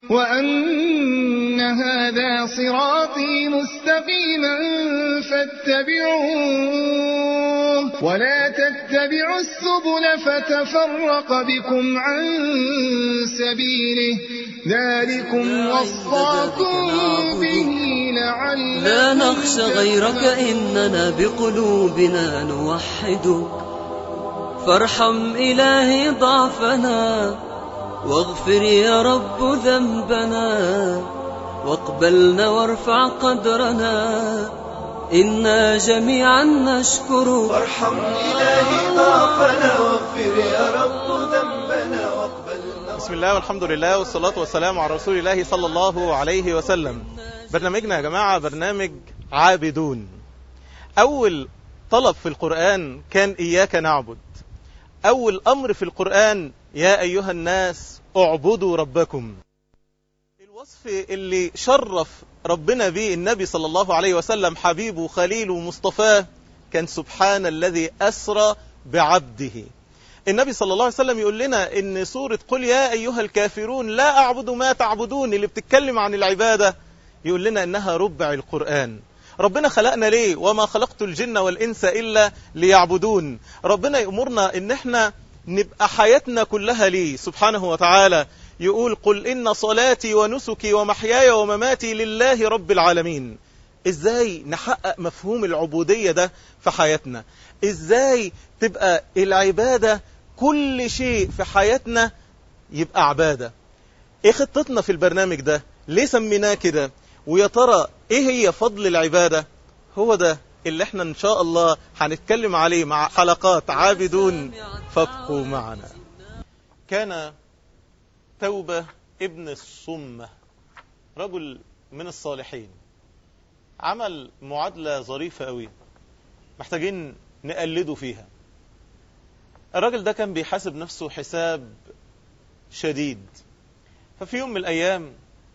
وأن هذا صراطي مستقيما فاتبعوه ولا تتبعوا السبل فتفرق بكم عن سبيله ذلكم وصاكم به لعلكم لا نخشى غيرك إننا بقلوبنا نوحدك فارحم إلهي ضعفنا واغفر يا رب ذنبنا واقبلنا وارفع قدرنا إنا جميعا نشكرك وارحم إلهي ضعفنا واغفر يا رب ذنبنا واقبلنا. بسم الله والحمد لله والصلاة والسلام على رسول الله صلى الله عليه وسلم. برنامجنا يا جماعة برنامج عابدون. أول طلب في القرآن كان إياك نعبد. أول أمر في القرآن يا أيها الناس اعبدوا ربكم. الوصف اللي شرف ربنا به النبي صلى الله عليه وسلم حبيبه خليله مصطفاه كان سبحان الذي أسرى بعبده. النبي صلى الله عليه وسلم يقول لنا إن سورة قل يا أيها الكافرون لا أعبد ما تعبدون اللي بتتكلم عن العبادة يقول لنا إنها ربع القرآن. ربنا خلقنا ليه؟ وما خلقت الجن والإنس إلا ليعبدون. ربنا يأمرنا إن احنا نبقى حياتنا كلها ليه سبحانه وتعالى. يقول قل إن صلاتي ونسكي ومحياي ومماتي لله رب العالمين. إزاي نحقق مفهوم العبودية ده في حياتنا؟ إزاي تبقى العبادة كل شيء في حياتنا يبقى عبادة؟ إيه خطتنا في البرنامج ده؟ ليه سميناه كده؟ ويا ترى إيه هي فضل العبادة؟ هو ده اللي احنا إن شاء الله هنتكلم عليه مع حلقات عابدون فابقوا معنا. كان توبة ابن الصمة رجل من الصالحين عمل معادلة ظريفة قوي محتاجين نقلده فيها. الراجل ده كان بيحاسب نفسه حساب شديد. ففي يوم من الأيام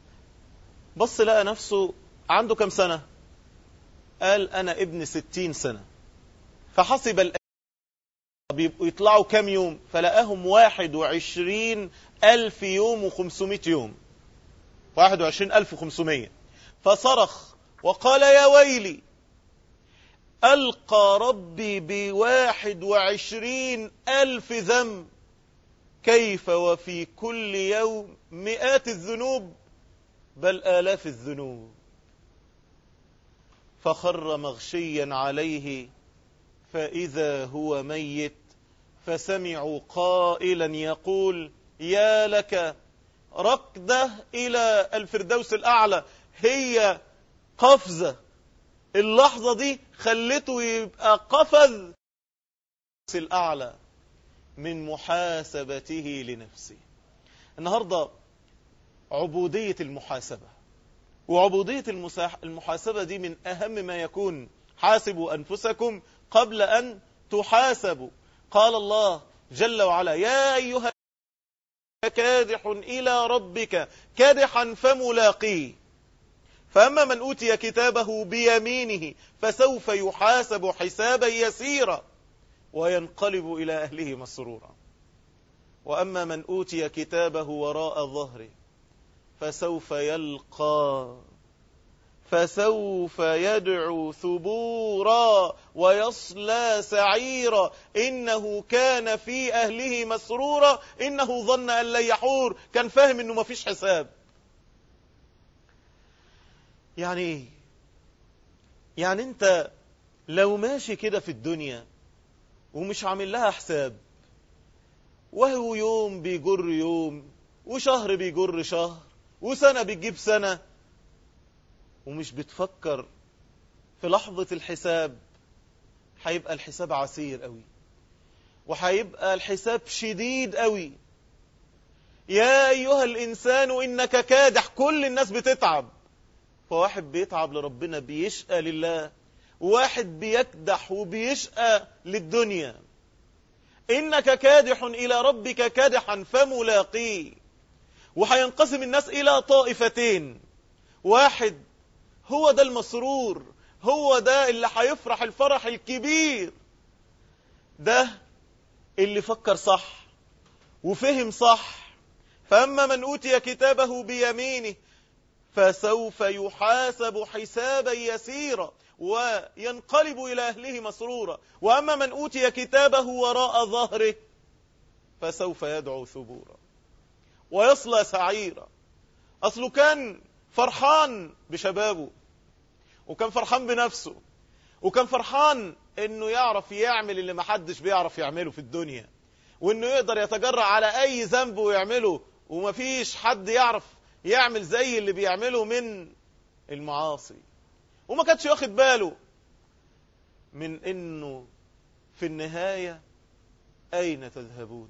بص لقى نفسه عنده كم سنة؟ قال أنا ابن 60 سنة. فحسب الأيام بيبقوا يطلعوا كم يوم؟ فلقاهم 21,000 يوم و500 يوم. 21,500. فصرخ وقال يا ويلي ألقى ربي ب21,000 ذنب كيف وفي كل يوم مئات الذنوب بل آلاف الذنوب. فخر مغشيا عليه فإذا هو ميت فسمعوا قائلا يقول يا لك ركضة إلى الفردوس الأعلى. هي قفزة، اللحظة دي خلته يبقى قفز الأعلى من محاسبته لنفسه. النهاردة عبودية المحاسبة، وعبودية المحاسبة دي من أهم ما يكون. حاسبوا أنفسكم قبل أن تحاسبوا. قال الله جل وعلا يا أيها كادح إلى ربك كادحا فملاقيه فأما من أوتي كتابه بيمينه فسوف يحاسب حسابا يسيرا وينقلب إلى أهله مسرورا وأما من أوتي كتابه وراء ظهره فسوف يدعو ثبورا ويصلى سعيرا إنه كان في أهله مسرورا إنه ظن أن لن يحور. كان فاهم إنه مفيش حساب. يعني أنت لو ماشي كده في الدنيا ومش عامل لها حساب، وهو يوم بيجر يوم وشهر بيجر شهر وسنة بتجيب سنة، ومش بتفكر في لحظة الحساب، هيبقى الحساب عسير قوي وهيبقى الحساب شديد قوي. يا أيها الإنسان إنك كادح. كل الناس بتتعب، فواحد بيتعب لربنا بيشقى لله، وواحد بيكدح وبيشقى للدنيا. إنك كادح إلى ربك كادحا فملاقيه. وهينقسم الناس إلى طائفتين. واحد هو ده المسرور، هو ده اللي هيفرح الفرح الكبير، ده اللي فكر صح وفهم صح، فأما من أوتي كتابه بيمينه فسوف يحاسب حسابا يسيرا وينقلب إلى أهله مسرورا، وأما من أوتي كتابه وراء ظهره فسوف يدعو ثبورا ويصلى سعيرا. أصله كان فرحان بشبابه، وكان فرحان بنفسه، وكان فرحان انه يعرف يعمل اللي محدش بيعرف يعمله في الدنيا، وانه يقدر يتجرأ على اي ذنب ويعمله، ومفيش حد يعرف يعمل زي اللي بيعمله من المعاصي. وما كانش واخد باله من انه في النهاية اين تذهبون؟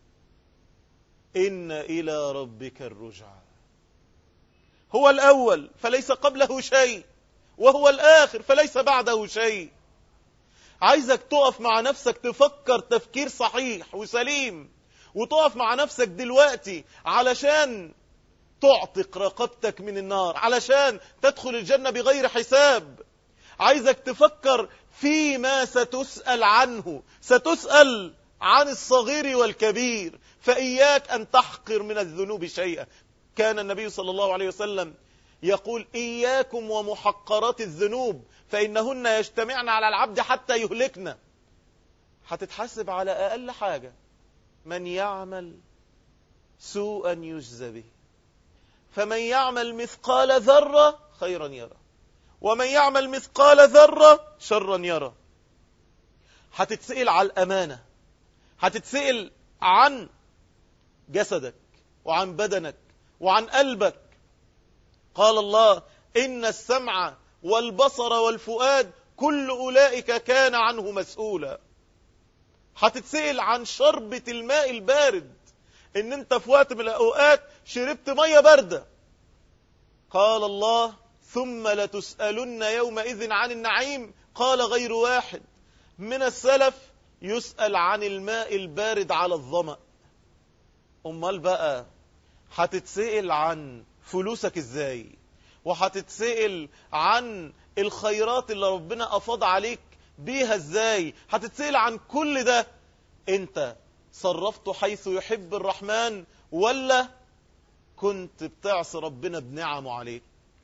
إن إلى ربك الرجعى. هو الأول فليس قبله شيء، وهو الآخر فليس بعده شيء. عايزك تقف مع نفسك تفكر تفكير صحيح وسليم، وتقف مع نفسك دلوقتي علشان تعتق رقبتك من النار، علشان تدخل الجنة بغير حساب. عايزك تفكر فيما ستسأل عنه، ستسأل عن الصغير والكبير، فإياك أن تحقر من الذنوب شيئا. كان النبي صلى الله عليه وسلم يقول: إياكم ومحقرات الذنوب فإنهن يجتمعن على العبد حتى يهلكنا. هتتحاسب على أقل حاجة: من يعمل سوءا يجزى به، فمن يعمل مثقال ذرة خيرا يرى، ومن يعمل مثقال ذرة شرا يرى. هتتسئل على الأمانة، هتتسئل عن جسدك وعن بدنك وعن قلبك. قال الله: إن السمع والبصر والفؤاد كل أولئك كان عنه مسؤولا. هتتسئل عن شربة الماء البارد، إن أنت في وقت من الأوقات شربت مية باردة. قال الله: ثم لتسألن يومئذ عن النعيم. قال غير واحد من السلف: يسأل عن الماء البارد على الظمأ. أمال بقى هتتسئل عن فلوسك ازاي، وهتتسئل عن الخيرات اللي ربنا أفاض عليك بيها ازاي، هتتسئل عن كل ده. انت صرفته حيث يحب الرحمن، ولا كنت بتعصي ربنا بنعمه عليك؟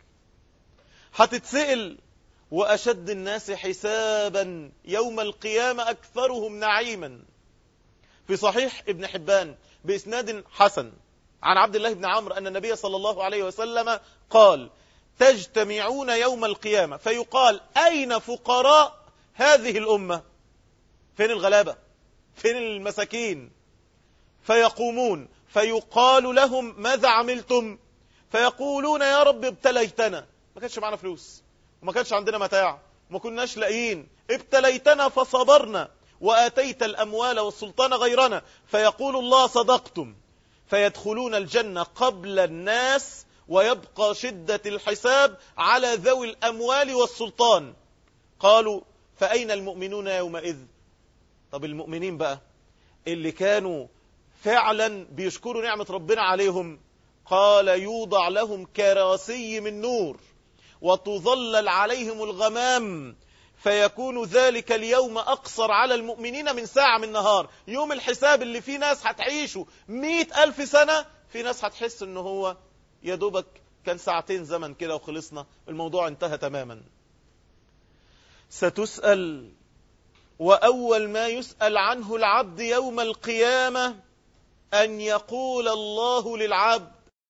هتتسئل: وأشد الناس حسابا يوم القيامة أكثرهم نعيما. في صحيح ابن حبان بإسناد حسن عن عبد الله بن عمرو أن النبي صلى الله عليه وسلم قال: تجتمعون يوم القيامة فيقال: أين فقراء هذه الأمة؟ فين الغلابة؟ فين المساكين؟ فيقومون فيقال لهم: ماذا عملتم؟ فيقولون: يا رب ابتليتنا، ما كانش معنا فلوس، وما كانش عندنا متاع، وما كناش لاقيين، ابتليتنا فصبرنا، وآتيت الأموال والسلطان غيرنا. فيقول الله: صدقتم. فيدخلون الجنة قبل الناس، ويبقى شدة الحساب على ذوي الأموال والسلطان. قالوا: فأين المؤمنون يومئذ؟ طب المؤمنين بقى اللي كانوا فعلا بيشكروا نعمة ربنا عليهم؟ قال: يوضع لهم كراسي من نور، وتظلل عليهم الغمام، فيكون ذلك اليوم أقصر على المؤمنين من ساعة من نهار. يوم الحساب اللي فيه ناس هتعيشوا 100,000 سنة، في ناس هتحس انه هو يدوبك كان ساعتين زمن كده وخلصنا، الموضوع انتهى تماما. ستسأل، وأول ما يسأل عنه العبد يوم القيامة أن يقول الله للعبد: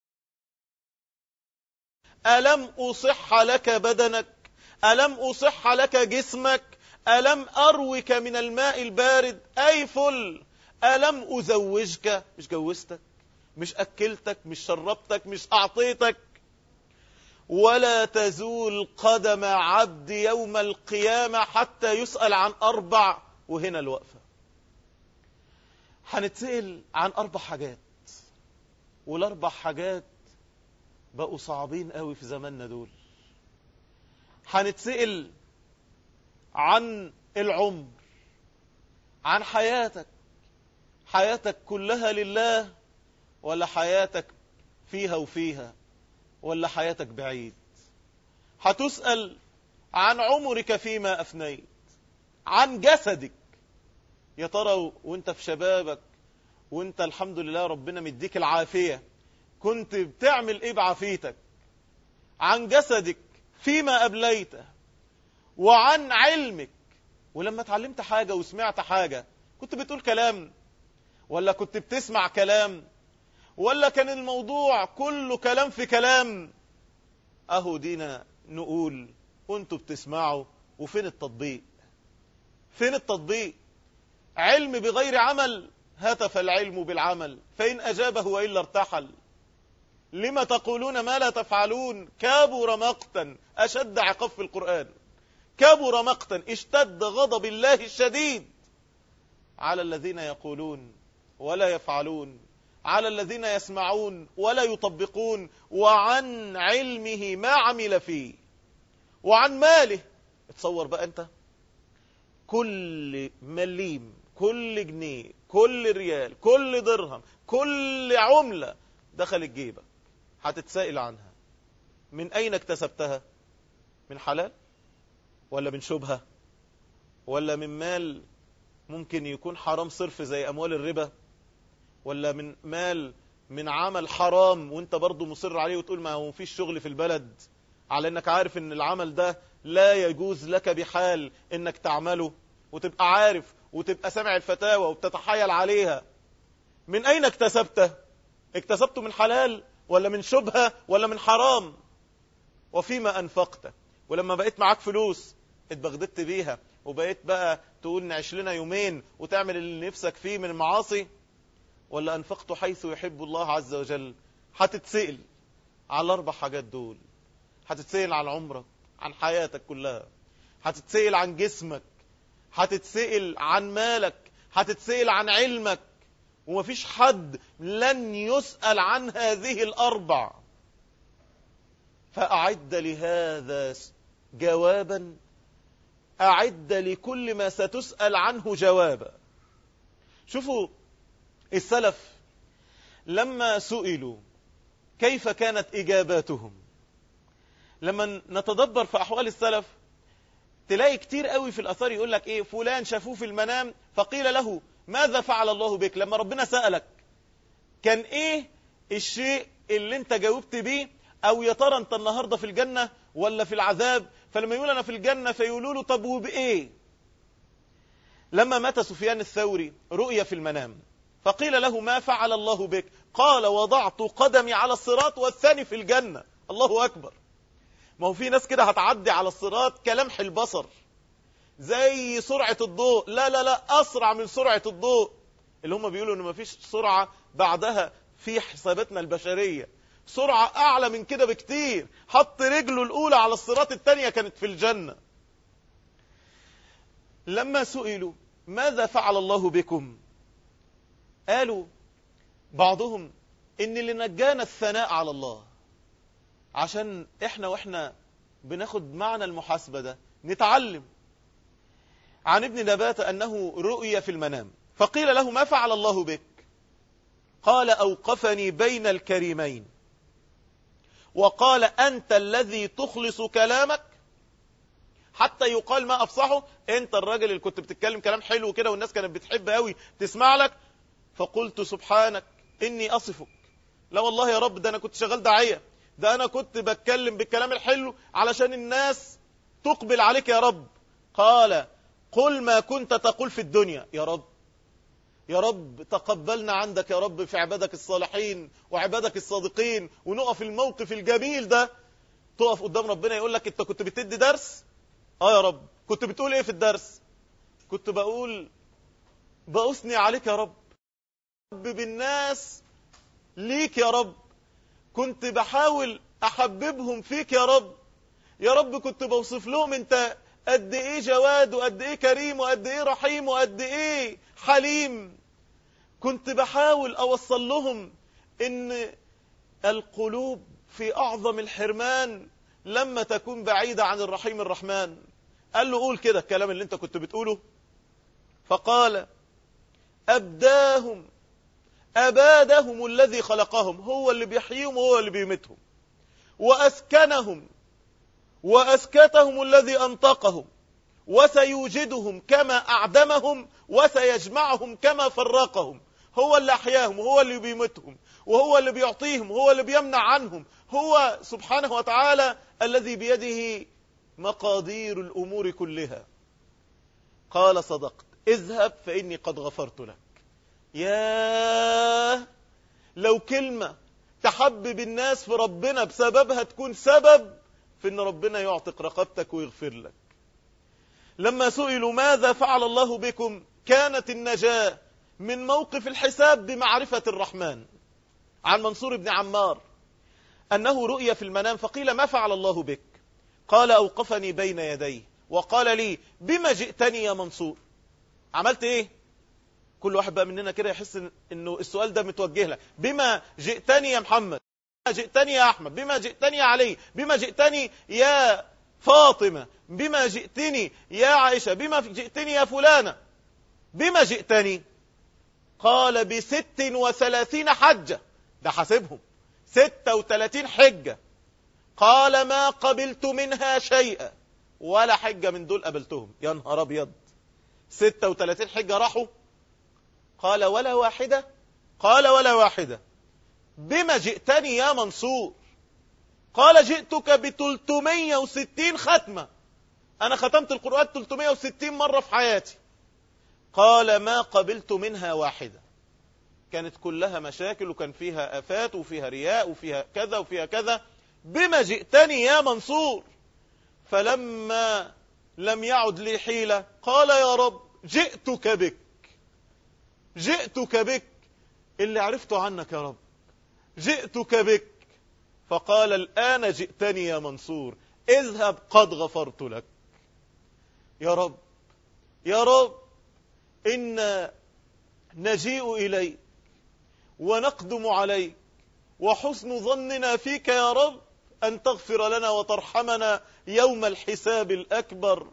ألم أصح لك بدنك؟ ألم أصح لك جسمك؟ ألم أروك من الماء البارد؟ أي فل، ألم أزوجك؟ مش جوزتك، مش أكلتك، مش شربتك، مش أعطيتك. ولا تزول قدم عبد يوم القيامة حتى يسأل عن 4. وهنا الوقفة. هنتسأل عن 4 حاجات، وال4 حاجات بقوا صعبين قوي في زماننا دول. هنتسأل عن العمر، عن حياتك. حياتك كلها لله، ولا حياتك فيها وفيها، ولا حياتك بعيد؟ هتسأل عن عمرك فيما أفنيت، عن جسدك. يا ترى وانت في شبابك، وانت الحمد لله ربنا مديك العافية كنت بتعمل ايه بعافيتك، عن جسدك فيما أبليته، وعن علمك. ولما اتعلمت حاجة وسمعت حاجة كنت بتقول كلام، ولا كنت بتسمع كلام، ولا كان الموضوع كله كلام في كلام؟ اهو دينا نقول وانتوا بتسمعوا، وفين التطبيق؟ فين التطبيق؟ علم بغير عمل، هتف العلم بالعمل، فإن أجابه وإلا ارتحل. لما تقولون ما لا تفعلون؟ كبر مقتا، أشد عقاب في القرآن، كبر مقتا، اشتد غضب الله الشديد على الذين يقولون ولا يفعلون، على الذين يسمعون ولا يطبقون، وعن علمه ما عمل فيه، وعن ماله. اتصور بقى انت كل مليم، كل جنيه، كل ريال، كل درهم، كل عملة دخلت جيبك هتتسائل عنها. من أين اكتسبتها؟ من حلال ولا من شبهة ولا من مال ممكن يكون حرام صرف زي أموال الربا، ولا من مال من عمل حرام وانت برضو مصر عليه وتقول ما هو فيش شغل في البلد، على انك عارف ان العمل ده لا يجوز لك بحال انك تعمله، وتبقى عارف وتبقى سامع الفتاوى وبتتحايل عليها. من اين اكتسبته؟ اكتسبته من حلال ولا من شبهة ولا من حرام؟ وفيما انفقته؟ ولما بقيت معاك فلوس اتبغددت بيها وبقيت بقى تقول نعيش لنا يومين وتعمل اللي نفسك فيه من المعاصي، ولا أنفقت حيث يحب الله عز وجل؟ هتتسئل على الأربع حاجات دول. هتتسئل عن عمرك، عن حياتك كلها، هتتسئل عن جسمك، هتتسئل عن مالك، هتتسئل عن علمك، ومفيش حد لن يسأل عن هذه الأربع. فأعد لهذا جوابا، أعد لكل ما ستسأل عنه جوابا. شوفوا السلف لما سئلوا كيف كانت إجاباتهم. لما نتدبر في أحوال السلف تلاقي كتير قوي في الأثار يقول لك إيه، فلان شافوه في المنام فقيل له ماذا فعل الله بك؟ لما ربنا سألك كان إيه الشيء اللي انت جاوبت بيه؟ أو يا ترى انت النهاردة في الجنة ولا في العذاب؟ فلما يقول أنا في الجنة فيقولوا له طب وبإيه؟ لما مات سفيان الثوري رؤيا في المنام فقيل له ما فعل الله بك؟ قال وضعت قدمي على الصراط والثاني في الجنة. الله أكبر. ما هو في ناس كده هتعدي على الصراط كلمح البصر، زي سرعة الضوء، لا لا لا أسرع من سرعة الضوء، اللي هم بيقولوا إنه ما فيش سرعة بعدها في حساباتنا البشرية، سرعة أعلى من كده بكتير. حط رجله الأولى على الصراط، الثانية كانت في الجنة. لما سئلوا ماذا فعل الله بكم؟ قالوا بعضهم إن اللي نجانا الثناء على الله، عشان إحنا بناخد معنى المحاسبة ده نتعلم. عن ابن نبات أنه رؤي في المنام فقيل له ما فعل الله بك؟ قال أوقفني بين الكريمين وقال أنت الذي تخلص كلامك حتى يقال ما أفصحه. أنت الراجل اللي كنت بتتكلم كلام حلو كده والناس كانت بتحب قوي تسمع لك. فقلت سبحانك إني أصفك، لا والله يا رب ده أنا كنت شغال داعية، ده أنا كنت بتكلم بالكلام الحلو علشان الناس تقبل عليك يا رب. قال قل ما كنت تقول في الدنيا. يا رب يا رب تقبلنا عندك يا رب في عبادك الصالحين وعبادك الصادقين، ونقف الموقف الجميل ده، تقف قدام ربنا يقول لك انت كنت بتدي درس؟ يا رب. كنت بتقول ايه في الدرس؟ كنت بقول بأثني عليك يا رب بالناس ليك يا رب، كنت بحاول احببهم فيك يا رب. يا رب كنت بوصف لهم انت قد ايه جواد وقد ايه كريم وقد ايه رحيم وقد ايه حليم. كنت بحاول اوصل لهم ان القلوب في اعظم الحرمان لما تكون بعيدة عن الرحيم الرحمن. قال له قول كده الكلام اللي انت كنت بتقوله. فقال أبادهم الذي خلقهم، هو اللي بيحييهم وهو اللي بيمتهم، وأسكنهم وأسكتهم الذي أنطقهم، وسيوجدهم كما أعدمهم وسيجمعهم كما فرقهم. هو اللي أحياهم وهو اللي بيمتهم وهو اللي بيعطيهم وهو اللي بيمنع عنهم، هو سبحانه وتعالى الذي بيده مقادير الأمور كلها. قال صدقت، اذهب فإني قد غفرت لك. ياه، لو كلمة تحبب الناس في ربنا بسببها تكون سبب في ان ربنا يعتق رقبتك ويغفر لك. لما سئلوا ماذا فعل الله بكم، كانت النجاة من موقف الحساب بمعرفة الرحمن. عن منصور بن عمار أنه رؤي في المنام فقيل ما فعل الله بك؟ قال أوقفني بين يديه وقال لي بما جئتني يا منصور؟ عملت ايه؟ كل واحد بقى مننا كده يحس انه السؤال ده متوجه له. بما جئتني يا محمد، بما جئتني يا احمد، بما جئتني يا علي، بما جئتني يا فاطمة، بما جئتني يا عائشة، بما جئتني يا فلانة، بما جئتني؟ قال ب36 حجة، ده حاسبهم 36 حجة. قال ما قبلت منها شيئا، ولا حجة من دول قبلتهم. يا نهار ابيض، 36 حجة راحوا. قال ولا واحدة؟ قال ولا واحدة. بما جئتني يا منصور؟ قال جئتك ب360 ختمة، أنا ختمت القرآن 360 مرة في حياتي. قال ما قبلت منها واحدة، كانت كلها مشاكل وكان فيها آفات وفيها رياء وفيها كذا وفيها كذا. بما جئتني يا منصور؟ فلما لم يعد لي حيلة قال يا رب جئتك بك، جئتك بك، اللي عرفته عنك يا رب، جئتك بك. فقال الآن جئتني يا منصور، اذهب قد غفرت لك. يا رب، يا رب، إنا نجيء إليك ونقدم عليك وحسن ظننا فيك يا رب أن تغفر لنا وترحمنا يوم الحساب الأكبر.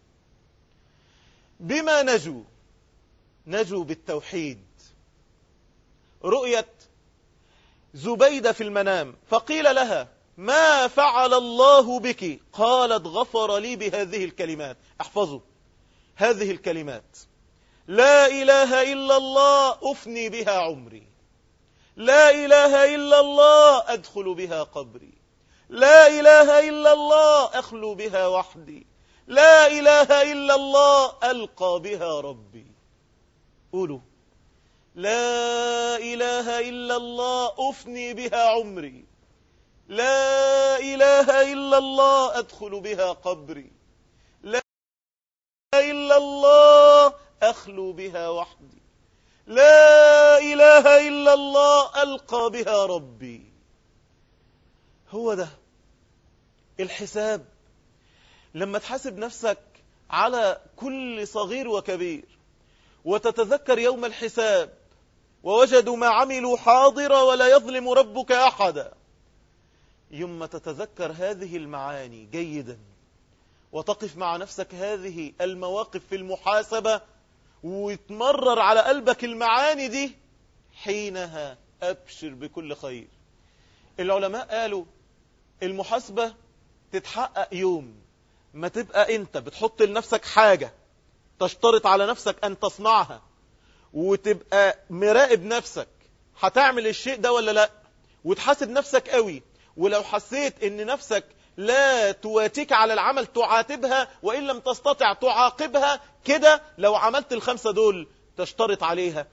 بما نجوا بالتوحيد. رؤية زبيدة في المنام فقيل لها ما فعل الله بك؟ قالت غفر لي بهذه الكلمات. احفظوا هذه الكلمات: لا إله إلا الله أفني بها عمري، لا إله إلا الله أدخل بها قبري، لا إله إلا الله أخلو بها وحدي، لا إله إلا الله ألقى بها ربي. قولوا لا إله إلا الله أفني بها عمري، لا إله إلا الله أدخل بها قبري، لا إله إلا الله أخلو بها وحدي، لا إله إلا الله ألقى بها ربي. هو ده الحساب. لما تحاسب نفسك على كل صغير وكبير وتتذكر يوم الحساب ووجدوا ما عملوا حاضرا ولا يظلم ربك أحدا، يوم تتذكر هذه المعاني جيدا وتقف مع نفسك هذه المواقف في المحاسبة وتمرر على قلبك المعاني دي، حينها أبشر بكل خير. العلماء قالوا المحاسبة تتحقق يوم ما تبقى أنت بتحط لنفسك حاجة تشترط على نفسك أن تصنعها، وتبقى مراقب نفسك هتعمل الشيء ده ولا لا، وتحاسب نفسك قوي. ولو حسيت ان نفسك لا تواتيك على العمل تعاتبها، وإن لم تستطع تعاقبها. كده لو عملت ال5 دول تشترط عليها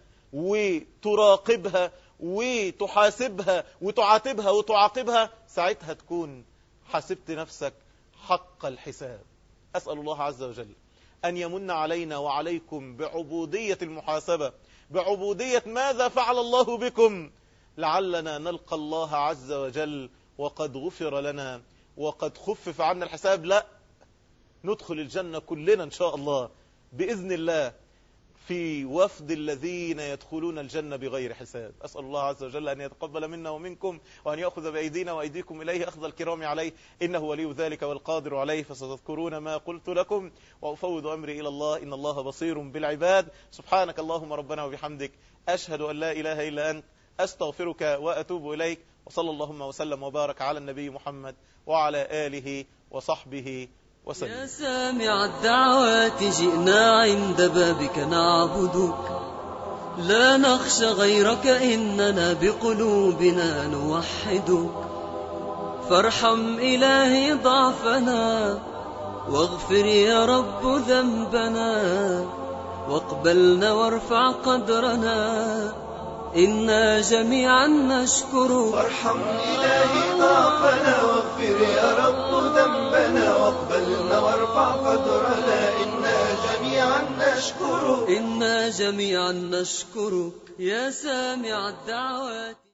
وتراقبها وتحاسبها وتعاتبها وتعاقبها، ساعتها تكون حاسبت نفسك حق الحساب. أسأل الله عز وجل أن يمن علينا وعليكم بعبودية المحاسبة، بعبودية ماذا فعل الله بكم، لعلنا نلقى الله عز وجل وقد غفر لنا وقد خفف عنا الحساب. لا، ندخل الجنة كلنا إن شاء الله بإذن الله في وفد الذين يدخلون الجنة بغير حساب. أسأل الله عز وجل أن يتقبل منا ومنكم وأن يأخذ بأيدينا وأيديكم إليه أخذ الكرام عليه، إنه ولي ذلك والقادر عليه. فستذكرون ما قلت لكم وأفوض أمري إلى الله، إن الله بصير بالعباد. سبحانك اللهم ربنا وبحمدك، أشهد أن لا إله إلا أنت، أستغفرك وأتوب إليك. وصلى اللهم وسلم وبارك على النبي محمد وعلى آله وصحبه وسلم. يا سامع الدعوات جئنا عند بابك نعبدك، لا نخشى غيرك إننا بقلوبنا نوحدك، فارحم إلهي ضعفنا واغفر يا رب ذنبنا، واقبلنا وارفع قدرنا إنا جميعا نشكرك. وارحم إلهي ضعفنا واغفر يا رب ذنبنا، واقبلنا وارفع قدرنا إنا جميعا نشكرك. إنا جميعا نشكرك يا سامع الدعوات.